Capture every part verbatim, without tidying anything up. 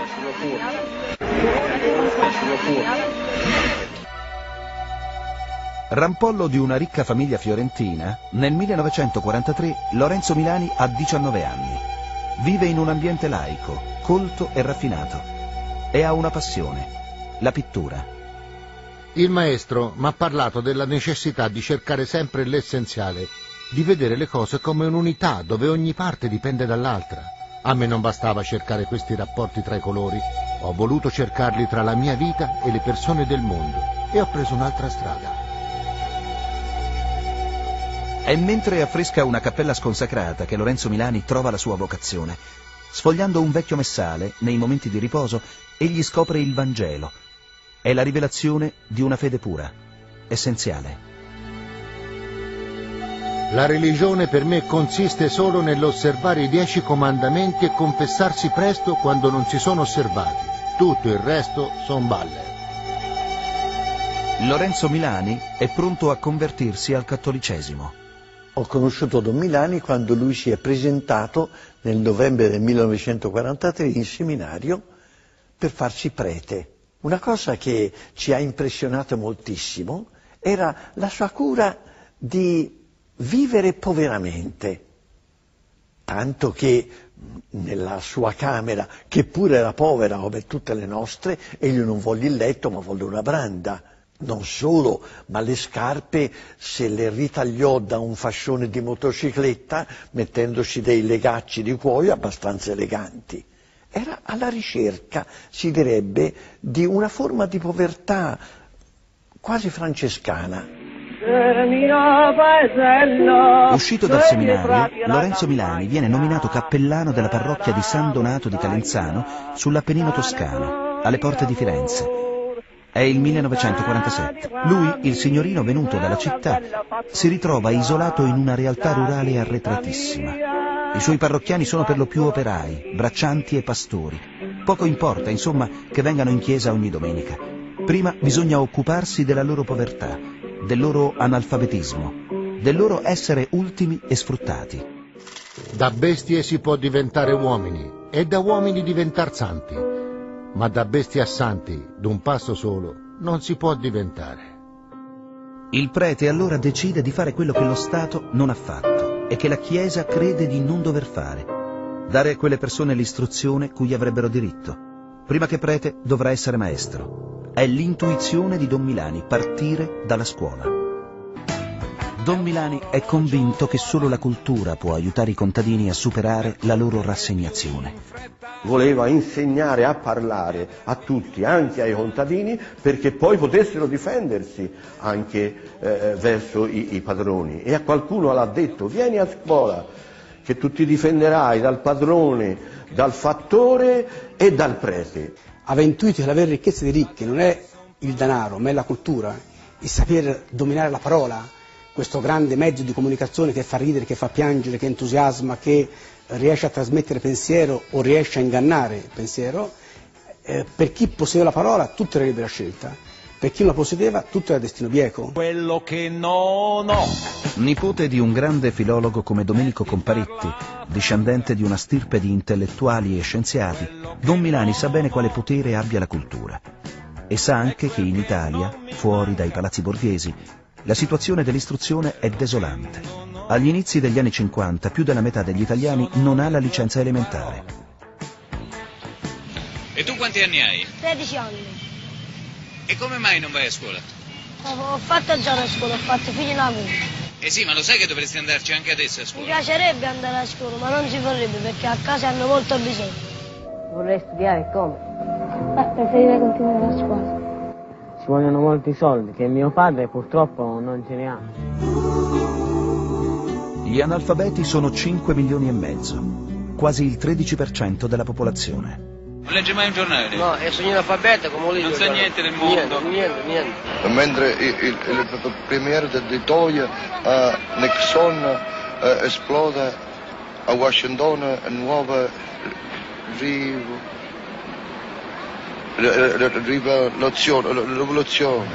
Rampollo di una ricca famiglia fiorentina, nel millenovecentoquarantatré Lorenzo Milani ha diciannove anni. Vive in un ambiente laico, colto e raffinato, e ha una passione, la pittura. Il maestro mi ha parlato della necessità di cercare sempre l'essenziale, di vedere le cose come un'unità dove ogni parte dipende dall'altra. A me non bastava cercare questi rapporti tra i colori, ho voluto cercarli tra la mia vita e le persone del mondo e ho preso un'altra strada. È mentre affresca una cappella sconsacrata che Lorenzo Milani trova la sua vocazione. Sfogliando un vecchio messale, nei momenti di riposo, egli scopre il Vangelo. È la rivelazione di una fede pura, essenziale. La religione per me consiste solo nell'osservare i dieci comandamenti e confessarsi presto quando non si sono osservati. Tutto il resto son balle. Lorenzo Milani è pronto a convertirsi al cattolicesimo. Ho conosciuto Don Milani quando lui si è presentato nel novembre del millenovecentoquarantatré in seminario per farsi prete. Una cosa che ci ha impressionato moltissimo era la sua cura di vivere poveramente, tanto che nella sua camera, che pure era povera come tutte le nostre, egli non volle il letto ma volle una branda. Non solo, ma le scarpe se le ritagliò da un fascione di motocicletta mettendoci dei legacci di cuoio abbastanza eleganti. Era alla ricerca, si direbbe, di una forma di povertà quasi francescana. Uscito dal seminario, Lorenzo Milani viene nominato cappellano della parrocchia di San Donato di Calenzano sull'Appennino toscano, alle porte di Firenze. È il millenovecentoquarantasette. Lui, il signorino venuto dalla città, si ritrova isolato in una realtà rurale arretratissima. I suoi parrocchiani sono per lo più operai, braccianti e pastori. Poco importa, insomma, che vengano in chiesa ogni domenica. Prima bisogna occuparsi della loro povertà, del loro analfabetismo, del loro essere ultimi e sfruttati. Da bestie si può diventare uomini e da uomini diventar santi. Ma da bestia a santi, d'un passo solo, non si può diventare. Il prete allora decide di fare quello che lo Stato non ha fatto e che la Chiesa crede di non dover fare: dare a quelle persone l'istruzione cui avrebbero diritto. Prima che prete dovrà essere maestro. È l'intuizione di Don Milani, partire dalla scuola. Don Milani è convinto che solo la cultura può aiutare i contadini a superare la loro rassegnazione. Voleva insegnare a parlare a tutti, anche ai contadini, perché poi potessero difendersi anche eh, verso i, i padroni. E a qualcuno l'ha detto: vieni a scuola che tu ti difenderai dal padrone, dal fattore e dal prete. Aveva intuito che la vera ricchezza dei ricchi non è il denaro, ma è la cultura, il saper dominare la parola, questo grande mezzo di comunicazione che fa ridere, che fa piangere, che entusiasma, che riesce a trasmettere pensiero o riesce a ingannare il pensiero. Eh, per chi possedeva la parola tutto era libera scelta, per chi non la possedeva tutto era destino bieco. Quello che non ho. Nipote di un grande filologo come Domenico Comparetti, discendente di una stirpe di intellettuali e scienziati, Don Milani sa bene quale potere abbia la cultura. E sa anche che in Italia, fuori dai palazzi borghesi, la situazione dell'istruzione è desolante. Agli inizi degli anni cinquanta più della metà degli italiani non ha la licenza elementare. E tu quanti anni hai? tredici anni. E come mai non vai a scuola? Ho, ho fatto già la scuola, ho fatto figli lavoro. Eh sì, ma lo sai che dovresti andarci anche adesso a Mi scuola? piacerebbe andare a scuola, ma non si vorrebbe perché a casa hanno molto bisogno. Vorrei studiare come? Eh, preferirei continuare a scuola. Ci vogliono molti soldi, che mio padre purtroppo non ce ne ha. Gli analfabeti sono cinque milioni e mezzo, quasi il tredici per cento della popolazione. Non legge mai un giornale? No, è un analfabeta come lui. Non sa niente del mondo. Niente, niente, niente. Mentre il, il, il premier di Toia a Nixon eh, esplode a Washington nuova rivoluzione. rivoluzione.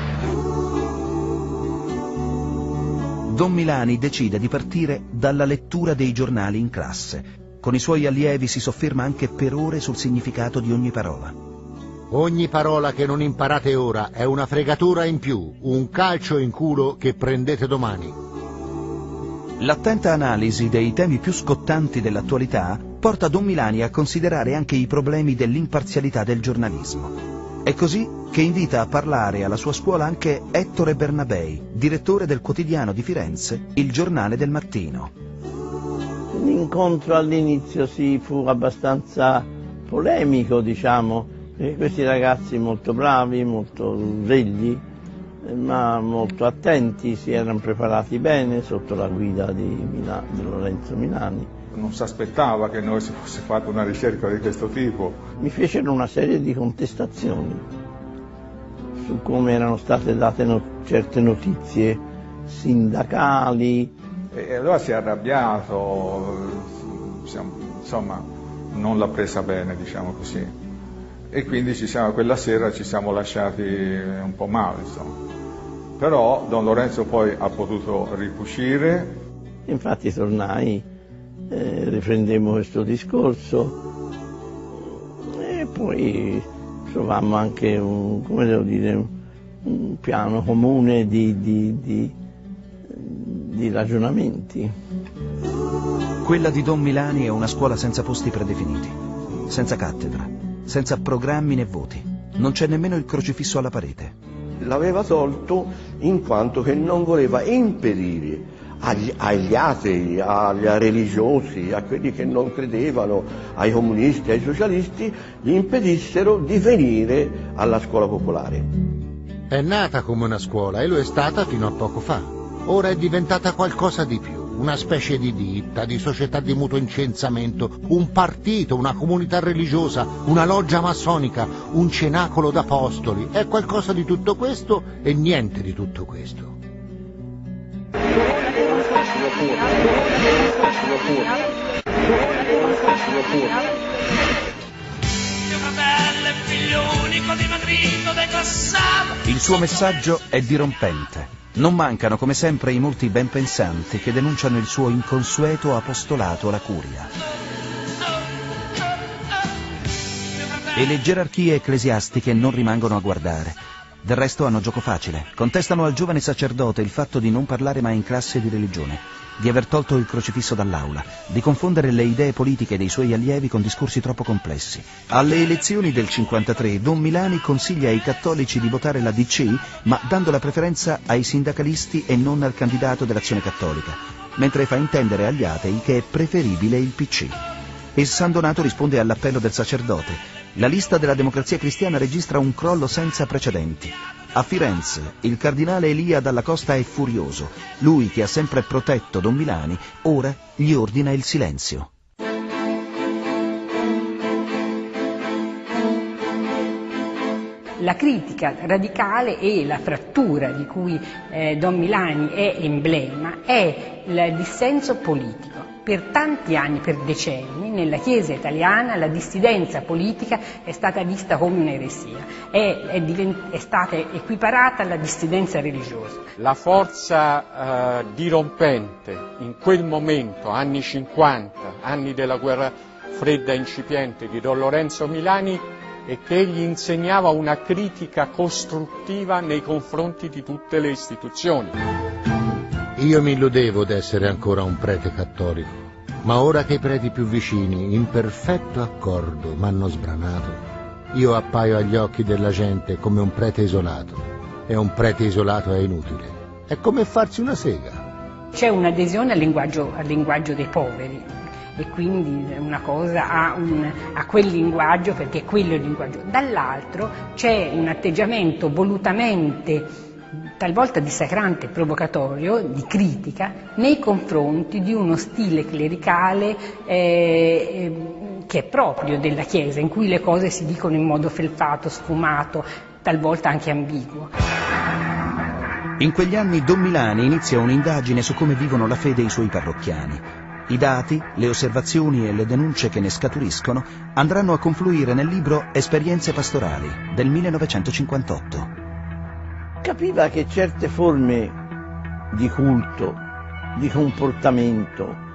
Don Milani decide di partire dalla lettura dei giornali in classe. Con i suoi allievi si sofferma anche per ore sul significato di ogni parola. Ogni parola che non imparate ora è una fregatura in più, un calcio in culo che prendete domani. L'attenta analisi dei temi più scottanti dell'attualità porta Don Milani a considerare anche i problemi dell'imparzialità del giornalismo. È così che invita a parlare alla sua scuola anche Ettore Bernabei, direttore del quotidiano di Firenze, Il Giornale del Mattino. L'incontro all'inizio sì, fu abbastanza polemico, diciamo, perché questi ragazzi molto bravi, molto svegli, ma molto attenti, si erano preparati bene sotto la guida di, Mila, di Lorenzo Milani. Non si aspettava che noi si fosse fatta una ricerca di questo tipo. Mi fecero una serie di contestazioni su come erano state date no, certe notizie sindacali. E allora si è arrabbiato, insomma non l'ha presa bene, diciamo così. E quindi ci siamo, quella sera ci siamo lasciati un po' male, insomma. Però Don Lorenzo poi ha potuto ricucire. Infatti tornai, eh, riprendemmo questo discorso e poi trovammo anche un, come devo dire, un piano comune di, di, di, di ragionamenti. Quella di Don Milani è una scuola senza posti predefiniti, senza cattedra, senza programmi né voti. Non c'è nemmeno il crocifisso alla parete. L'aveva tolto in quanto che non voleva impedire agli, agli atei, agli religiosi, a quelli che non credevano, ai comunisti, ai socialisti, gli impedissero di venire alla scuola popolare. È nata come una scuola e lo è stata fino a poco fa. Ora è diventata qualcosa di più. Una specie di ditta, di società di mutuo incensamento, un partito, una comunità religiosa, una loggia massonica, un cenacolo d'apostoli. È qualcosa di tutto questo e niente di tutto questo. Il suo messaggio è dirompente. Non mancano come sempre i molti ben pensanti che denunciano il suo inconsueto apostolato alla curia. E le gerarchie ecclesiastiche non rimangono a guardare. Del resto hanno gioco facile. Contestano al giovane sacerdote il fatto di non parlare mai in classe di religione, di aver tolto il crocifisso dall'aula, di confondere le idee politiche dei suoi allievi con discorsi troppo complessi. Alle elezioni del cinquantatré Don Milani consiglia ai cattolici di votare la D C, ma dando la preferenza ai sindacalisti e non al candidato dell'Azione Cattolica, mentre fa intendere agli atei che è preferibile il P C. E San Donato risponde all'appello del sacerdote. La lista della Democrazia Cristiana registra un crollo senza precedenti. A Firenze, il cardinale Elia Dalla Costa è furioso. Lui, che ha sempre protetto Don Milani, ora gli ordina il silenzio. La critica radicale e la frattura di cui eh, Don Milani è emblema è il dissenso politico. Per tanti anni, per decenni, nella Chiesa italiana la dissidenza politica è stata vista come un'eresia, è, è, divent- è stata equiparata alla dissidenza religiosa. La forza eh, dirompente in quel momento, anni cinquanta, anni della guerra fredda incipiente di Don Lorenzo Milani, è che egli insegnava una critica costruttiva nei confronti di tutte le istituzioni. Io mi illudevo d'essere ancora un prete cattolico, ma ora che i preti più vicini, in perfetto accordo, m'hanno sbranato, io appaio agli occhi della gente come un prete isolato, e un prete isolato è inutile. È come farsi una sega. C'è un'adesione al linguaggio, al linguaggio dei poveri, e quindi una cosa a, un, a quel linguaggio perché quello è il linguaggio. Dall'altro c'è un atteggiamento volutamente, talvolta dissacrante e provocatorio, di critica nei confronti di uno stile clericale eh, che è proprio della Chiesa, in cui le cose si dicono in modo felpato, sfumato, talvolta anche ambiguo. In quegli anni Don Milani inizia un'indagine su come vivono la fede i suoi parrocchiani. I dati, le osservazioni e le denunce che ne scaturiscono andranno a confluire nel libro Esperienze pastorali del millenovecentocinquantotto. Capiva che certe forme di culto, di comportamento,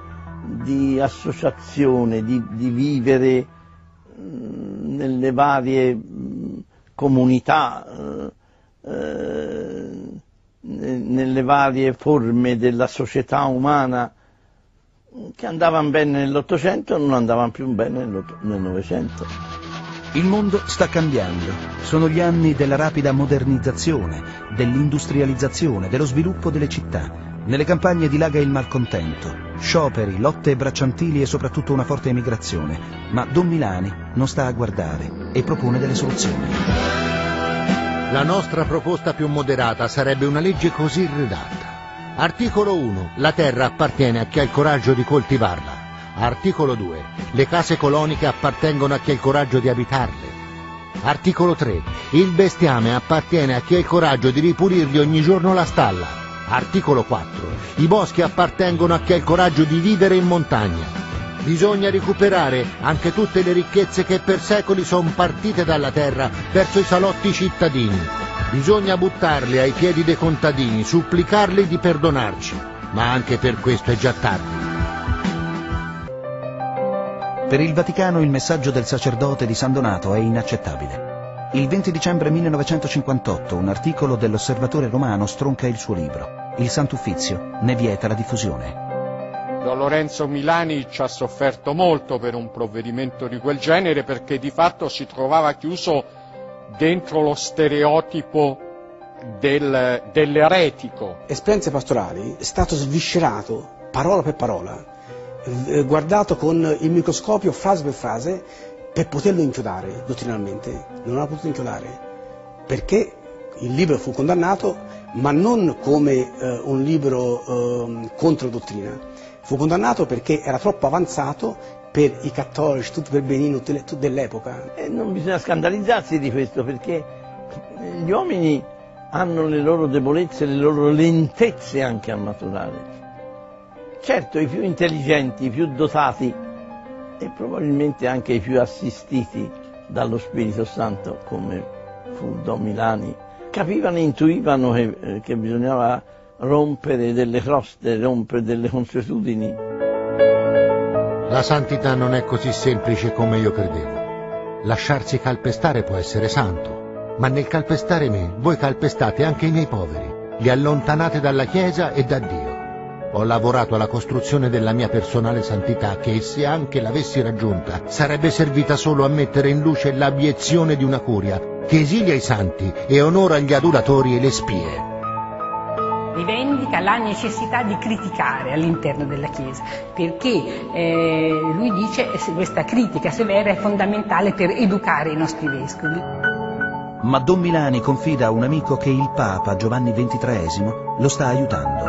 di associazione, di, di vivere mh, nelle varie mh, comunità, eh, eh, nelle varie forme della società umana, che andavano bene nell'Ottocento e non andavano più bene nel Novecento. Il mondo sta cambiando. Sono gli anni della rapida modernizzazione, dell'industrializzazione, dello sviluppo delle città. Nelle campagne dilaga il malcontento, scioperi, lotte bracciantili e soprattutto una forte emigrazione. Ma Don Milani non sta a guardare e propone delle soluzioni. La nostra proposta più moderata sarebbe una legge così redatta. Articolo uno. La terra appartiene a chi ha il coraggio di coltivarla. Articolo due. Le case coloniche appartengono a chi ha il coraggio di abitarle. Articolo tre. Il bestiame appartiene a chi ha il coraggio di ripulirgli ogni giorno la stalla. Articolo quattro. I boschi appartengono a chi ha il coraggio di vivere in montagna. Bisogna recuperare anche tutte le ricchezze che per secoli sono partite dalla terra verso i salotti cittadini. Bisogna buttarle ai piedi dei contadini, supplicarli di perdonarci, ma anche per questo è già tardi. Per il Vaticano il messaggio del sacerdote di San Donato è inaccettabile. Il venti dicembre millenovecentocinquantotto un articolo dell'Osservatore Romano stronca il suo libro. Il Sant'Uffizio ne vieta la diffusione. Don Lorenzo Milani ci ha sofferto molto per un provvedimento di quel genere, perché di fatto si trovava chiuso dentro lo stereotipo del, dell'eretico. Esperienze pastorali è stato sviscerato parola per parola, eh, guardato con il microscopio frase per frase per poterlo inchiodare dottrinalmente. Non l'ha potuto inchiodare perché il libro fu condannato, ma non come eh, un libro eh, contro dottrina. Fu condannato perché era troppo avanzato per i cattolici, tutti per benino dell'epoca. E non bisogna scandalizzarsi di questo, perché gli uomini hanno le loro debolezze, le loro lentezze anche a maturare. Certo, i più intelligenti, i più dotati e probabilmente anche i più assistiti dallo Spirito Santo, come fu Don Milani, capivano e intuivano che, che bisognava rompere delle croste, rompere delle consuetudini. La santità non è così semplice come io credevo. Lasciarsi calpestare può essere santo, ma nel calpestare me, voi calpestate anche i miei poveri, li allontanate dalla Chiesa e da Dio. Ho lavorato alla costruzione della mia personale santità che, se anche l'avessi raggiunta, sarebbe servita solo a mettere in luce l'abiezione di una curia che esilia i santi e onora gli adulatori e le spie. Rivendica la necessità di criticare all'interno della Chiesa, perché eh, lui dice che questa critica severa è fondamentale per educare i nostri vescovi. Ma Don Milani confida a un amico che il Papa Giovanni ventitreesimo lo sta aiutando.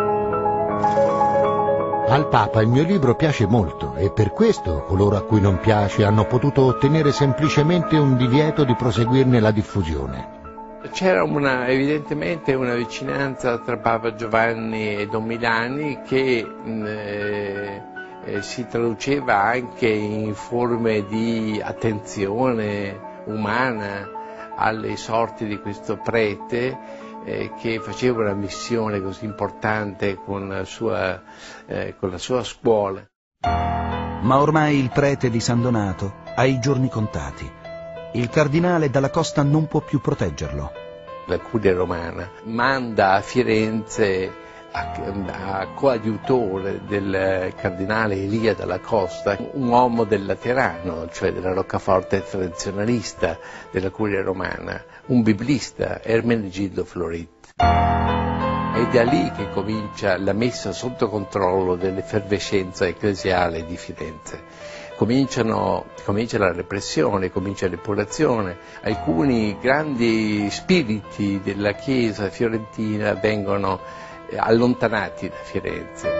Al Papa il mio libro piace molto e per questo coloro a cui non piace hanno potuto ottenere semplicemente un divieto di proseguirne la diffusione. C'era una, evidentemente una vicinanza tra Papa Giovanni e Don Milani che eh, eh, si traduceva anche in forme di attenzione umana alle sorti di questo prete eh, che faceva una missione così importante con la sua, eh, con la sua scuola. Ma ormai il prete di San Donato ha i giorni contati. Il cardinale Dalla Costa non può più proteggerlo. La Curia Romana manda a Firenze a, a coadiutore del cardinale Elia Dalla Costa, un uomo del Laterano, cioè della roccaforte tradizionalista della Curia Romana, un biblista, Ermenegildo Florit. È da lì che comincia la messa sotto controllo dell'effervescenza ecclesiale di Firenze. Cominciano, comincia la repressione, comincia l'epurazione, alcuni grandi spiriti della Chiesa fiorentina vengono allontanati da Firenze.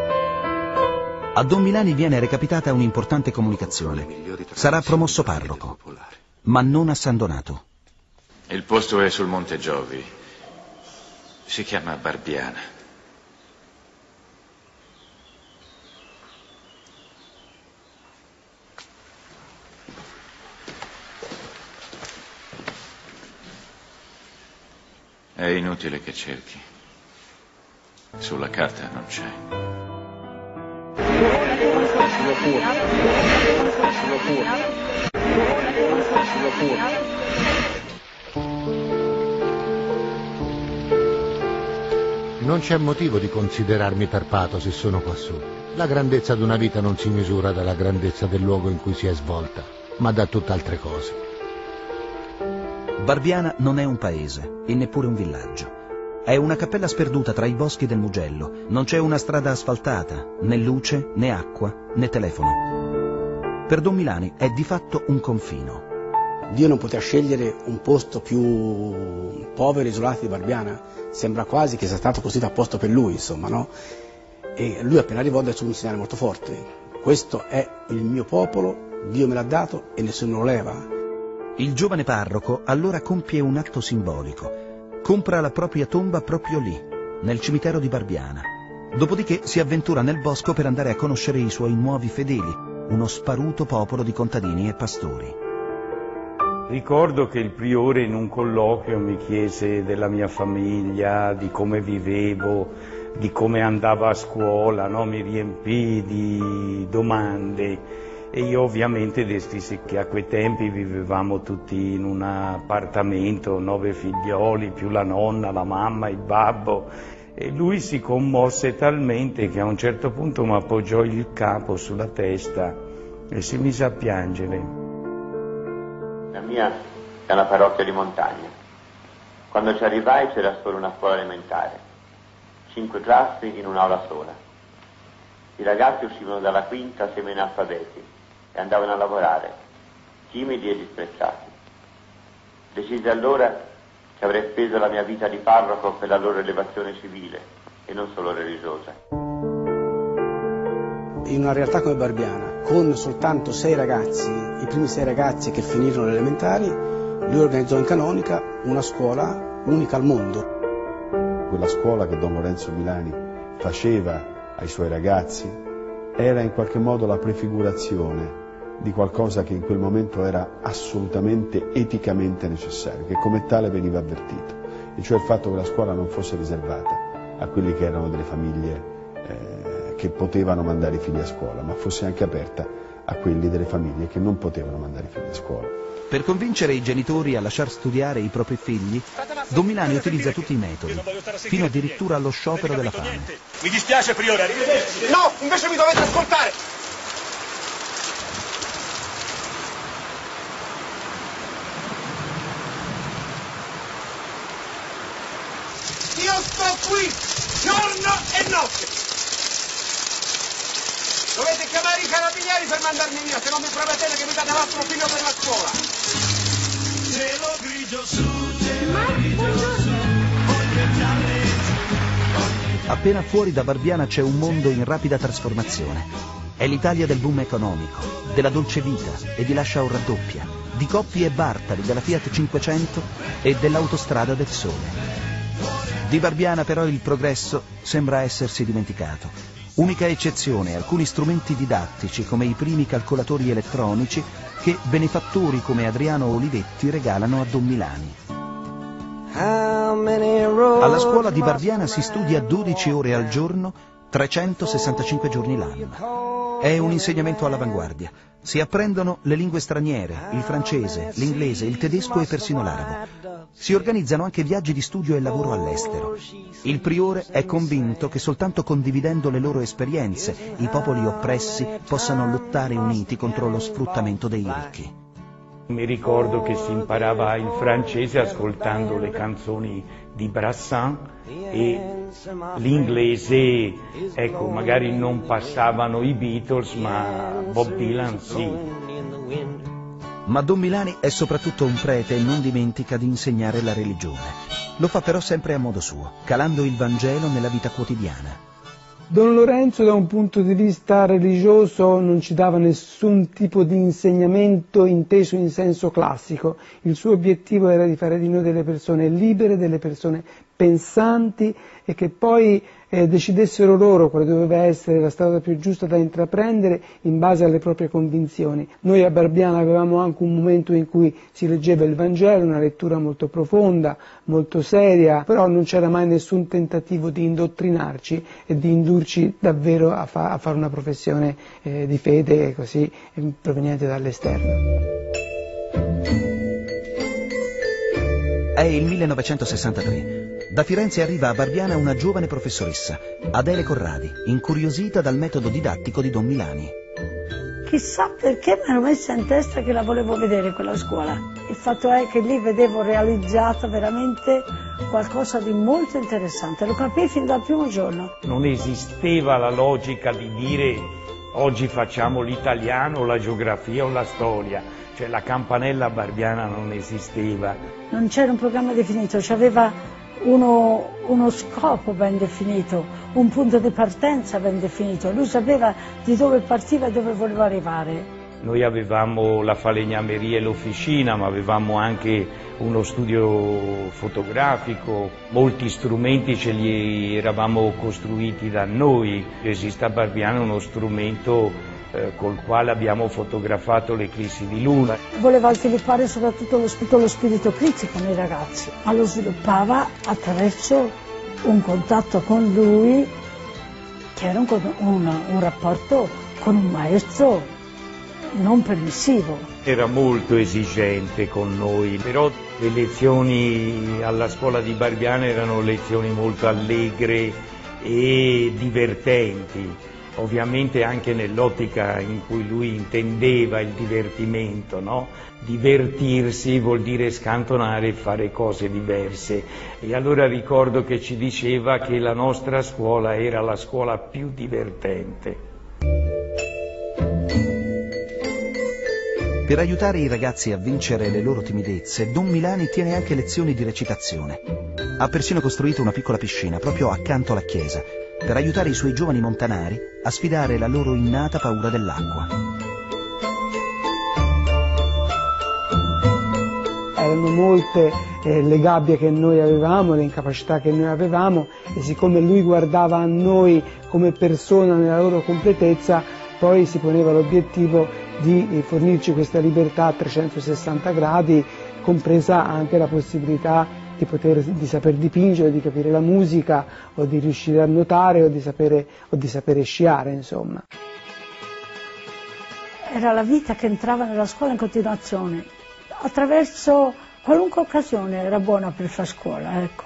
A Don Milani viene recapitata un'importante comunicazione. Sarà promosso parroco, ma non a San Donato. Il posto è sul Monte Giovi, si chiama Barbiana. È inutile che cerchi. Sulla carta non c'è. Lascialo pure. Lascialo pure. Lascialo pure. Non c'è motivo di considerarmi tarpato se sono quassù. La grandezza di una vita non si misura dalla grandezza del luogo in cui si è svolta, ma da tutt'altre cose. Barbiana non è un paese e neppure un villaggio. È una cappella sperduta tra i boschi del Mugello. Non c'è una strada asfaltata, né luce, né acqua, né telefono. Per Don Milani è di fatto un confino. Dio non poteva scegliere un posto più povero e isolato di Barbiana. Sembra quasi che sia stato costruito apposta per lui, insomma, no? E lui appena arrivò ha dato un segnale molto forte. Questo è il mio popolo, Dio me l'ha dato e nessuno lo leva. Il giovane parroco allora compie un atto simbolico. Compra la propria tomba proprio lì, nel cimitero di Barbiana. Dopodiché si avventura nel bosco per andare a conoscere i suoi nuovi fedeli, uno sparuto popolo di contadini e pastori. Ricordo che il priore in un colloquio mi chiese della mia famiglia, di come vivevo, di come andavo a scuola, no? Mi riempì di domande e io ovviamente dissi che a quei tempi vivevamo tutti in un appartamento, nove figlioli, più la nonna, la mamma, il babbo, e lui si commosse talmente che a un certo punto mi appoggiò il capo sulla testa e si mise a piangere. La mia è una parrocchia di montagna. Quando ci arrivai c'era solo una scuola elementare, cinque classi in un'aula sola. I ragazzi uscivano dalla quinta semi-analfabeti e andavano a lavorare, timidi e disprezzati. Decisi allora che avrei speso la mia vita di parroco per la loro elevazione civile e non solo religiosa. In una realtà come Barbiana, con soltanto sei ragazzi, i primi sei ragazzi che finirono le elementari, lui organizzò in canonica una scuola unica al mondo. Quella scuola che Don Lorenzo Milani faceva ai suoi ragazzi era in qualche modo la prefigurazione di qualcosa che in quel momento era assolutamente eticamente necessario, che come tale veniva avvertito, e cioè il fatto che la scuola non fosse riservata a quelli che erano delle famiglie eh, che potevano mandare i figli a scuola, ma fosse anche aperta a quelli delle famiglie che non potevano mandare i figli a scuola. Per convincere i genitori a lasciar studiare i propri figli, Don Milani utilizza tutti i metodi, fino addirittura allo sciopero della fame. Mi dispiace, priore, arrivederci. No, invece mi dovete ascoltare. Io sto qui giorno e notte. Dovete chiamare i carabinieri per mandarmi via, se non mi promettete che mi date l'altro figlio per la scuola. Cielo grigio su, cielo grigio su, Appena fuori da Barbiana c'è un mondo in rapida trasformazione. È l'Italia del boom economico, della dolce vita e di Lascia o raddoppia, di Coppi e Bartali, della Fiat cinquecento e dell'autostrada del Sole. Di Barbiana però il progresso sembra essersi dimenticato. Unica eccezione, alcuni strumenti didattici come i primi calcolatori elettronici che benefattori come Adriano Olivetti regalano a Don Milani. Alla scuola di Barbiana si studia dodici ore al giorno, trecentosessantacinque giorni l'anno. È un insegnamento all'avanguardia. Si apprendono le lingue straniere, il francese, l'inglese, il tedesco e persino l'arabo. Si organizzano anche viaggi di studio e lavoro all'estero. Il priore è convinto che soltanto condividendo le loro esperienze i popoli oppressi possano lottare uniti contro lo sfruttamento dei ricchi. Mi ricordo che si imparava il francese ascoltando le canzoni di Brassens e l'inglese, ecco, magari non passavano i Beatles, ma Bob Dylan sì. Ma Don Milani è soprattutto un prete e non dimentica di insegnare la religione. Lo fa però sempre a modo suo, calando il Vangelo nella vita quotidiana. Don Lorenzo da un punto di vista religioso non ci dava nessun tipo di insegnamento inteso in senso classico. Il suo obiettivo era di fare di noi delle persone libere, delle persone pensanti e che poi eh, decidessero loro quale doveva essere la strada più giusta da intraprendere in base alle proprie convinzioni. Noi a Barbiana avevamo anche un momento in cui si leggeva il Vangelo, una lettura molto profonda, molto seria, però non c'era mai nessun tentativo di indottrinarci e di indurci davvero a, fa- a fare una professione eh, di fede così eh, proveniente dall'esterno. È il millenovecentosessantatré. Da Firenze arriva a Barbiana una giovane professoressa, Adele Corradi, incuriosita dal metodo didattico di Don Milani. Chissà perché mi ero messa in testa che la volevo vedere quella scuola. Il fatto è che lì vedevo realizzato veramente qualcosa di molto interessante, lo capii fin dal primo giorno. Non esisteva la logica di dire oggi facciamo l'italiano, la geografia o la storia, cioè la campanella barbiana non esisteva. Non c'era un programma definito, c'aveva uno, uno scopo ben definito, un punto di partenza ben definito, lui sapeva di dove partiva e dove voleva arrivare. Noi avevamo la falegnameria e l'officina, ma avevamo anche uno studio fotografico, molti strumenti ce li eravamo costruiti da noi. Esiste a Barbiana uno strumento eh, col quale abbiamo fotografato l'eclissi di luna. Voleva sviluppare soprattutto lo spirito, lo spirito critico nei ragazzi, ma lo sviluppava attraverso un contatto con lui, che era un, un, un rapporto con un maestro non permissivo. Era molto esigente con noi, però le lezioni alla scuola di Barbiana erano lezioni molto allegre e divertenti, ovviamente anche nell'ottica in cui lui intendeva il divertimento, no? Divertirsi vuol dire scantonare e fare cose diverse, e allora ricordo che ci diceva che la nostra scuola era la scuola più divertente. Per aiutare i ragazzi a vincere le loro timidezze, Don Milani tiene anche lezioni di recitazione. Ha persino costruito una piccola piscina proprio accanto alla chiesa, per aiutare i suoi giovani montanari a sfidare la loro innata paura dell'acqua. Erano molte eh, le gabbie che noi avevamo, le incapacità che noi avevamo, e siccome lui guardava a noi come persona nella loro completezza, poi si poneva l'obiettivo di fornirci questa libertà a trecentosessanta gradi, compresa anche la possibilità di, poter, di saper dipingere, di capire la musica, o di riuscire a nuotare, o di sapere, o di sapere sciare, insomma. Era la vita che entrava nella scuola in continuazione, attraverso qualunque occasione era buona per far scuola, ecco.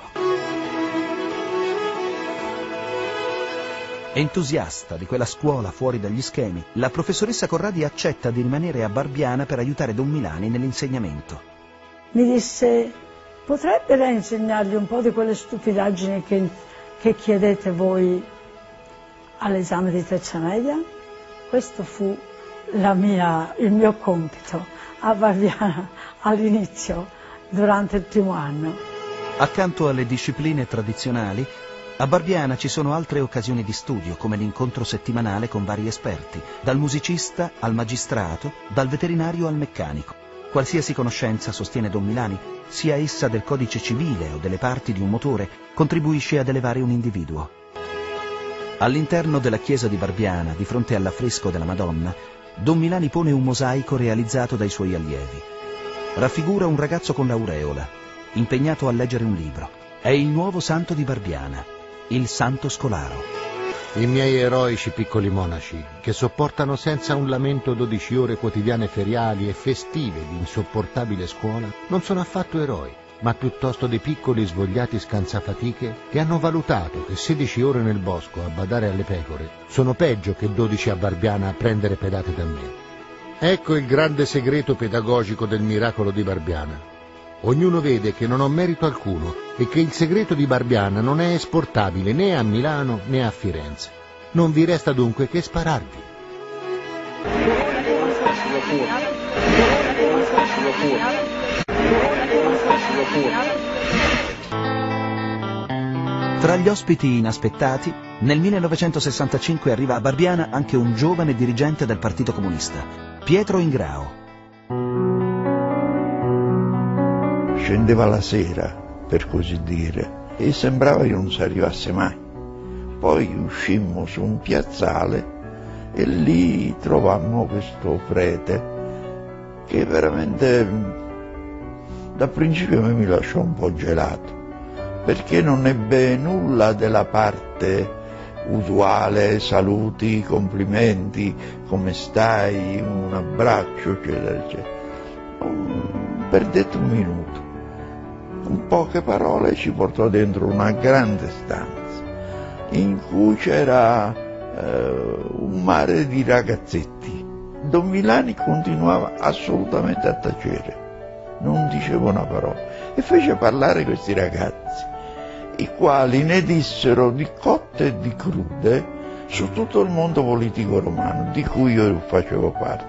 Entusiasta di quella scuola fuori dagli schemi, la professoressa Corradi accetta di rimanere a Barbiana per aiutare Don Milani nell'insegnamento. Mi disse, potrebbe lei insegnargli un po' di quelle stupidaggini che, che chiedete voi all'esame di terza media? Questo fu la mia, il mio compito a Barbiana all'inizio, durante il primo anno. Accanto alle discipline tradizionali, a Barbiana ci sono altre occasioni di studio, come l'incontro settimanale con vari esperti, dal musicista al magistrato, dal veterinario al meccanico. Qualsiasi conoscenza, sostiene Don Milani, sia essa del codice civile o delle parti di un motore, contribuisce ad elevare un individuo. All'interno della chiesa di Barbiana, di fronte all'affresco della Madonna, Don Milani pone un mosaico realizzato dai suoi allievi. Raffigura un ragazzo con l'aureola, impegnato a leggere un libro. È il nuovo santo di Barbiana, il Santo Scolaro. I miei eroici piccoli monaci, che sopportano senza un lamento dodici ore quotidiane feriali e festive di insopportabile scuola, non sono affatto eroi, ma piuttosto dei piccoli svogliati scansafatiche che hanno valutato che sedici ore nel bosco a badare alle pecore sono peggio che dodici a Barbiana a prendere pedate da me. Ecco il grande segreto pedagogico del miracolo di Barbiana. Ognuno vede che non ho merito alcuno e che il segreto di Barbiana non è esportabile né a Milano né a Firenze. Non vi resta dunque che spararvi. Tra gli ospiti inaspettati, nel millenovecentosessantacinque arriva a Barbiana anche un giovane dirigente del Partito Comunista, Pietro Ingrao. Scendeva la sera, per così dire, e sembrava che non si arrivasse mai. Poi uscimmo su un piazzale e lì trovammo questo prete che veramente da principio a me mi lasciò un po' gelato, perché non ebbe nulla della parte usuale, saluti, complimenti, come stai, un abbraccio, eccetera, eccetera. Perdette un minuto, con poche parole ci portò dentro una grande stanza in cui c'era eh, un mare di ragazzetti. Don Milani continuava assolutamente a tacere, non diceva una parola, e fece parlare questi ragazzi, i quali ne dissero di cotte e di crude su tutto il mondo politico romano, di cui io facevo parte.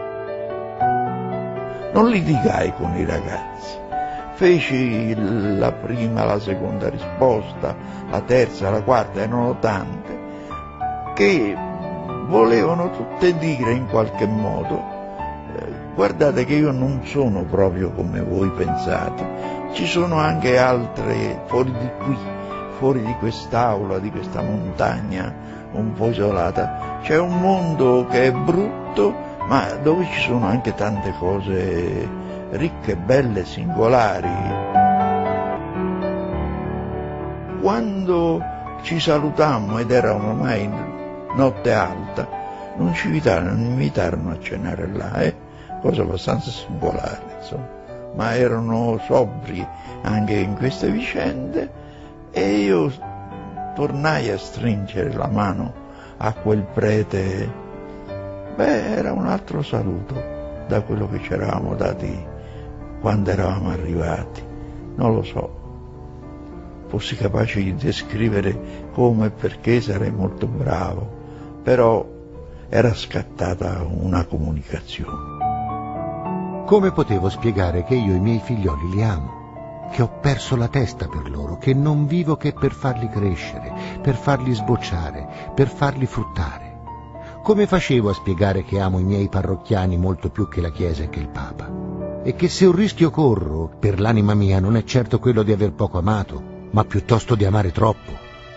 Non litigai con i ragazzi, feci la prima, la seconda risposta, la terza, la quarta, erano tante, che volevano tutte dire in qualche modo, eh, guardate che io non sono proprio come voi pensate, ci sono anche altre fuori di qui, fuori di quest'aula, di questa montagna un po' isolata, c'è un mondo che è brutto, ma dove ci sono anche tante cose ricche, belle, singolari. Quando ci salutammo, ed era ormai notte alta, non ci invitarono, invitarono a cenare là, eh? Cosa abbastanza singolare, insomma, ma erano sobri anche in queste vicende, e io tornai a stringere la mano a quel prete. Beh, era un altro saluto da quello che ci eravamo dati quando eravamo arrivati. Non lo so, fossi capace di descrivere come e perché sarei molto bravo, però era scattata una comunicazione. Come potevo spiegare che io i miei figlioli li amo, che ho perso la testa per loro, che non vivo che per farli crescere, per farli sbocciare, per farli fruttare? Come facevo a spiegare che amo i miei parrocchiani molto più che la Chiesa e che il Papa? E che se un rischio corro per l'anima mia non è certo quello di aver poco amato, ma piuttosto di amare troppo.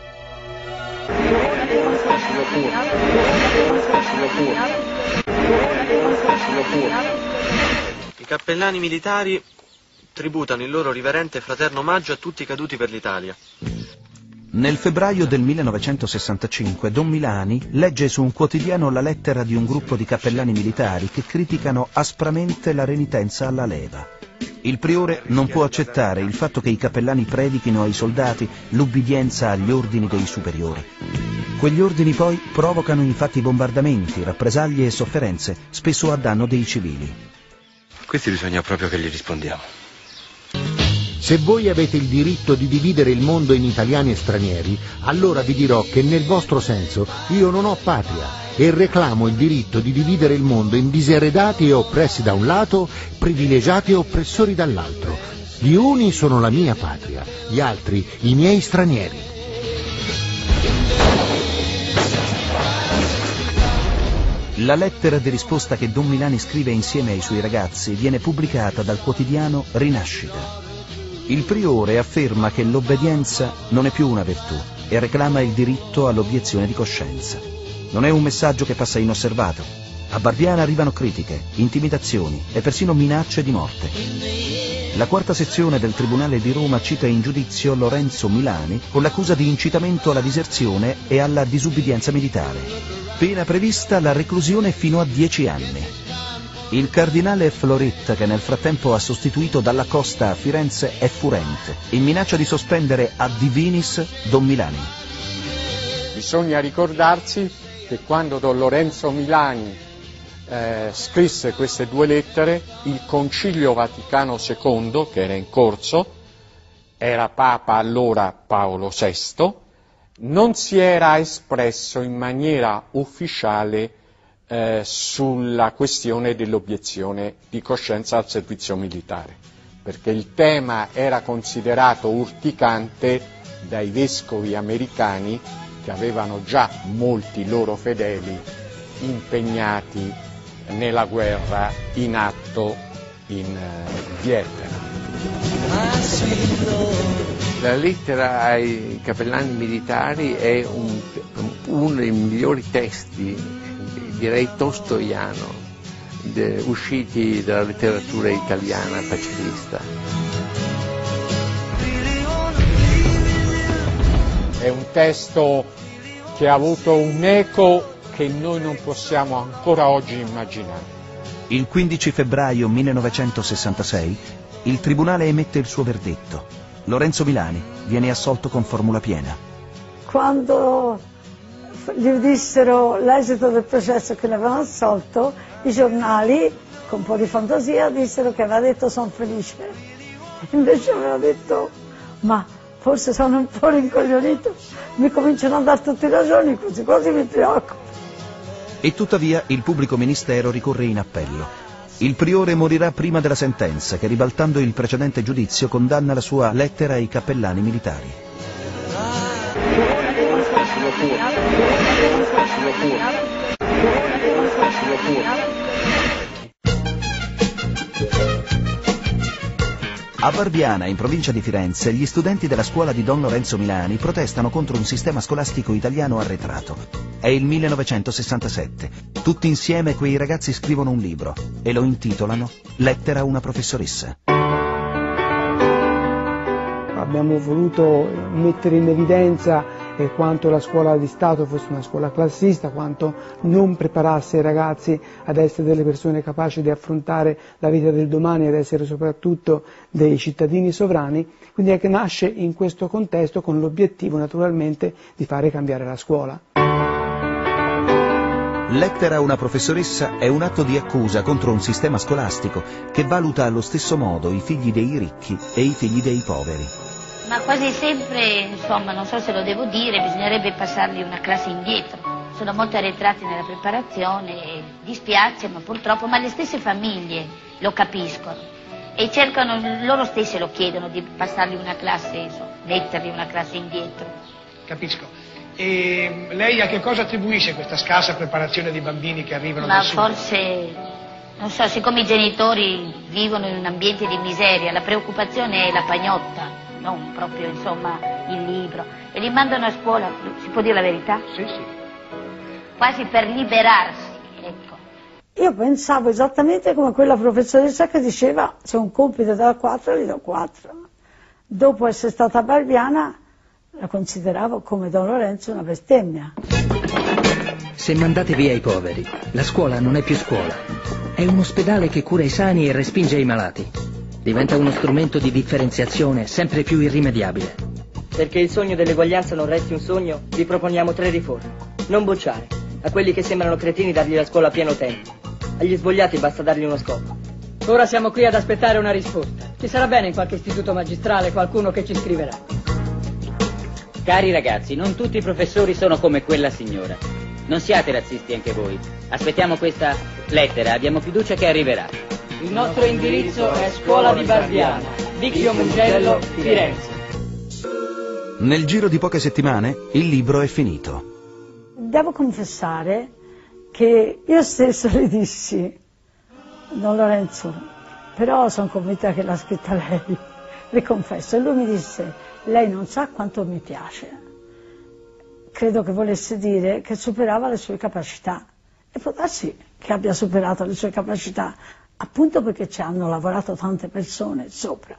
I cappellani militari tributano il loro riverente e fraterno omaggio a tutti i caduti per l'Italia. Nel febbraio del millenovecentosessantacinque Don Milani legge su un quotidiano la lettera di un gruppo di cappellani militari che criticano aspramente la renitenza alla leva. Il priore non può accettare il fatto che i cappellani predichino ai soldati l'ubbidienza agli ordini dei superiori. Quegli ordini poi provocano infatti bombardamenti, rappresaglie e sofferenze, spesso a danno dei civili. Questi bisogna proprio che gli rispondiamo. Se voi avete il diritto di dividere il mondo in italiani e stranieri, allora vi dirò che nel vostro senso io non ho patria e reclamo il diritto di dividere il mondo in diseredati e oppressi da un lato, privilegiati e oppressori dall'altro. Gli uni sono la mia patria, gli altri i miei stranieri. La lettera di risposta che Don Milani scrive insieme ai suoi ragazzi viene pubblicata dal quotidiano Rinascita. Il priore afferma che l'obbedienza non è più una virtù e reclama il diritto all'obiezione di coscienza. Non è un messaggio che passa inosservato. A Barbiana arrivano critiche, intimidazioni e persino minacce di morte. La quarta sezione del Tribunale di Roma cita in giudizio Lorenzo Milani con l'accusa di incitamento alla diserzione e alla disubbidienza militare. Pena prevista la reclusione fino a dieci anni. Il cardinale Florit, che nel frattempo ha sostituito Dalla Costa a Firenze, è furente e minaccia di sospendere a divinis Don Milani. Bisogna ricordarsi che quando Don Lorenzo Milani eh, scrisse queste due lettere, il Concilio Vaticano secondo, che era in corso, era Papa allora Paolo sesto, non si era espresso in maniera ufficiale Eh, sulla questione dell'obiezione di coscienza al servizio militare, perché il tema era considerato urticante dai vescovi americani che avevano già molti loro fedeli impegnati nella guerra in atto in uh, Vietnam. La lettera ai cappellani militari è un, uno dei migliori testi, direi tostoiano, de, usciti dalla letteratura italiana pacifista. È un testo che ha avuto un eco che noi non possiamo ancora oggi immaginare. Il quindici febbraio millenovecentosessantasei il tribunale emette il suo verdetto. Lorenzo Milani viene assolto con formula piena. Quando gli dissero l'esito del processo che l'avevano assolto, i giornali, con un po' di fantasia, dissero che aveva detto sono felice. Invece aveva detto, ma forse sono un po' rincoglionito, mi cominciano a dare tutte ragioni, così quasi mi preoccupo. E tuttavia il pubblico ministero ricorre in appello. Il priore morirà prima della sentenza che, ribaltando il precedente giudizio, condanna la sua lettera ai cappellani militari. A Barbiana, in provincia di Firenze, gli studenti della scuola di Don Lorenzo Milani protestano contro un sistema scolastico italiano arretrato. È il millenovecentosessantasette. Tutti insieme quei ragazzi scrivono un libro e lo intitolano Lettera a una professoressa. Abbiamo voluto mettere in evidenza eh, quanto la scuola di Stato fosse una scuola classista, quanto non preparasse i ragazzi ad essere delle persone capaci di affrontare la vita del domani e ad essere soprattutto dei cittadini sovrani, quindi è che nasce in questo contesto con l'obiettivo naturalmente di fare cambiare la scuola. Lettera a una professoressa è un atto di accusa contro un sistema scolastico che valuta allo stesso modo i figli dei ricchi e i figli dei poveri. Ma quasi sempre, insomma, non so se lo devo dire, bisognerebbe passarli una classe indietro. Sono molto arretrati nella preparazione, e dispiace, ma purtroppo, ma le stesse famiglie lo capiscono e cercano, loro stesse lo chiedono di passarli una classe, insomma, metterli una classe indietro. Capisco. E lei a che cosa attribuisce questa scarsa preparazione dei bambini che arrivano Ma dal sud? forse, non so, siccome i genitori vivono in un ambiente di miseria, la preoccupazione è la pagnotta, non proprio, insomma, il libro, e li mandano a scuola, si può dire la verità? Sì, sì. Quasi per liberarsi, ecco. Io pensavo esattamente come quella professoressa che diceva se un compito da quattro gli do quattro. Dopo essere stata barbiana la consideravo come Don Lorenzo una bestemmia. Se mandate via i poveri, la scuola non è più scuola. È un ospedale che cura i sani e respinge i malati. Diventa uno strumento di differenziazione sempre più irrimediabile. Perché il sogno dell'eguaglianza non resti un sogno, vi proponiamo tre riforme. Non bocciare. A quelli che sembrano cretini dargli la scuola a pieno tempo. Agli svogliati basta dargli uno scopo. Ora siamo qui ad aspettare una risposta. Ci sarà bene in qualche istituto magistrale qualcuno che ci scriverà. Cari ragazzi, non tutti i professori sono come quella signora. Non siate razzisti anche voi. Aspettiamo questa lettera, abbiamo fiducia che arriverà. Il nostro indirizzo è Scuola di Barbiana, Vicchio Mugello, Firenze. Nel giro di poche settimane il libro è finito. Devo confessare che io stesso le dissi, Don Lorenzo, però sono convinta che l'ha scritta lei, le confesso. E lui mi disse, lei non sa quanto mi piace. Credo che volesse dire che superava le sue capacità. E può darsi che abbia superato le sue capacità, appunto perché ci hanno lavorato tante persone sopra.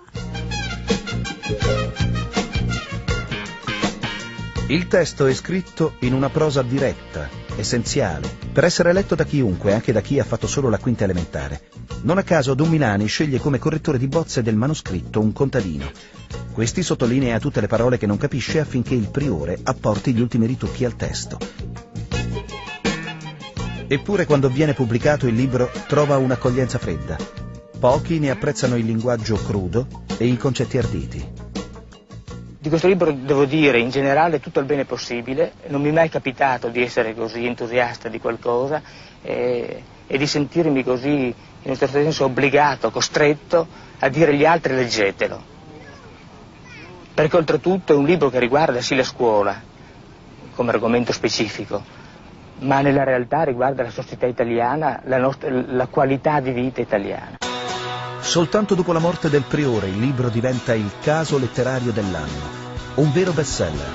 Il testo è scritto in una prosa diretta, essenziale, per essere letto da chiunque, anche da chi ha fatto solo la quinta elementare. Non a caso Don Milani sceglie come correttore di bozze del manoscritto un contadino. Questi sottolinea tutte le parole che non capisce affinché il priore apporti gli ultimi ritocchi al testo. Eppure quando viene pubblicato il libro trova un'accoglienza fredda. Pochi ne apprezzano il linguaggio crudo e i concetti arditi. Di questo libro devo dire in generale tutto il bene possibile, non mi è mai capitato di essere così entusiasta di qualcosa eh, e di sentirmi così in un certo senso obbligato, costretto a dire agli altri leggetelo. Perché oltretutto è un libro che riguarda sì la scuola come argomento specifico, ma nella realtà riguarda la società italiana, la, nostra, la qualità di vita italiana. Soltanto dopo la morte del priore il libro diventa il caso letterario dell'anno, un vero bestseller.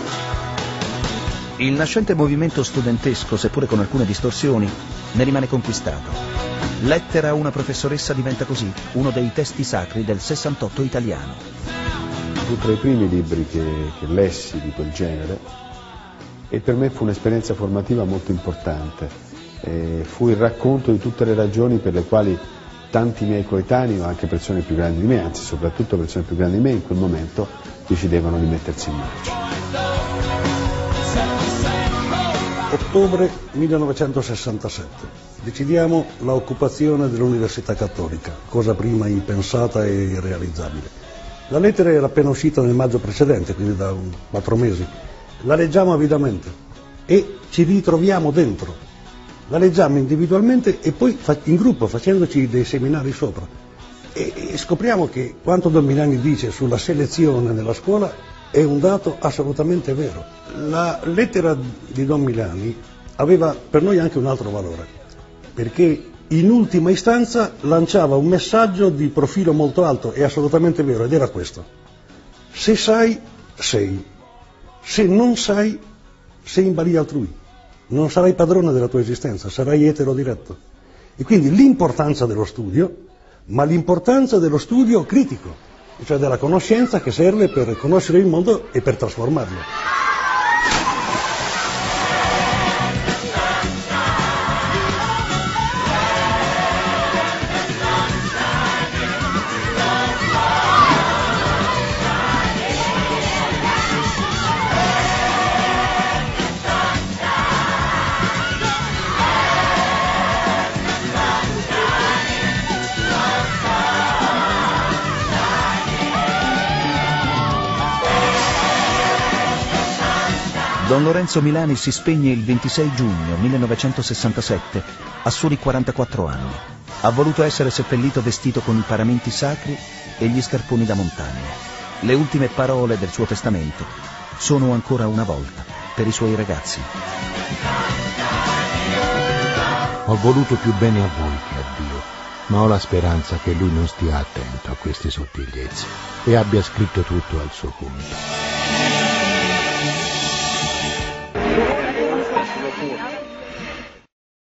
Il nascente movimento studentesco, seppure con alcune distorsioni, ne rimane conquistato. Lettera a una professoressa diventa così uno dei testi sacri del sessantotto italiano. Fu tra i primi libri che, che lessi di quel genere e per me fu un'esperienza formativa molto importante. E fu il racconto di tutte le ragioni per le quali tanti miei coetanei o anche persone più grandi di me, anzi soprattutto persone più grandi di me in quel momento, decidevano di mettersi in marcia. Ottobre millenovecentosessantasette. Decidiamo l'occupazione dell'Università Cattolica, cosa prima impensata e irrealizzabile. La lettera era appena uscita nel maggio precedente, quindi da un, quattro mesi. La leggiamo avidamente e ci ritroviamo dentro. La leggiamo individualmente e poi in gruppo, facendoci dei seminari sopra. E, e scopriamo che quanto Don Milani dice sulla selezione nella scuola è un dato assolutamente vero. La lettera di Don Milani aveva per noi anche un altro valore, perché in ultima istanza lanciava un messaggio di profilo molto alto, è assolutamente vero, ed era questo: se sai, sei, se non sai, sei in balia altrui. Non sarai padrone della tua esistenza, sarai etero diretto. E quindi l'importanza dello studio, ma l'importanza dello studio critico, cioè della conoscenza che serve per conoscere il mondo e per trasformarlo. Don Lorenzo Milani si spegne il ventisei giugno millenovecentosessantasette a soli quarantaquattro anni. Ha voluto essere seppellito vestito con i paramenti sacri e gli scarponi da montagna. Le ultime parole del suo testamento sono ancora una volta per i suoi ragazzi. Ho voluto più bene a voi che a Dio, ma ho la speranza che Lui non stia attento a queste sottigliezze e abbia scritto tutto al suo conto. Sulla